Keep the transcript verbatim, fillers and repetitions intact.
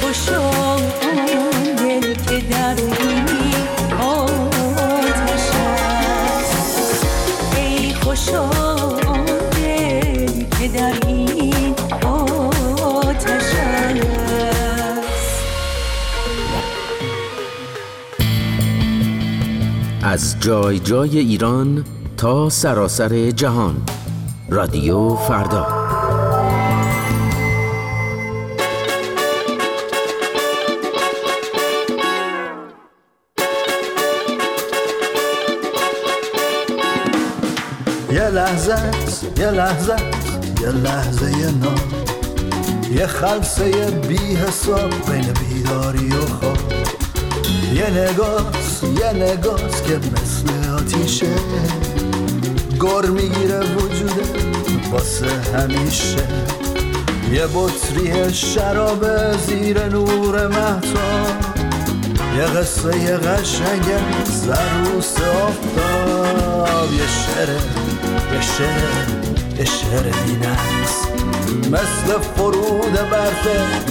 خوشا آن دل که در این آتش است، ای خوشا آن دل که در این آتش است. از جای جای ایران تا سراسر جهان، رادیو فردا. یه لحظه است، یه لحظه است، یه لحظه نام، یه خلسه بی حساب بین بیداری و خواب. یه نگاست، یه نگاست که مثل آتیشه، گر میگیره وجوده واسه همیشه. یه بطری شراب زیر نور مهتاب، یه قصه یه قشنگه سروس آفتاب. یه شعره، یه شعره، یه شعره بی نقص، مثل فرود برفه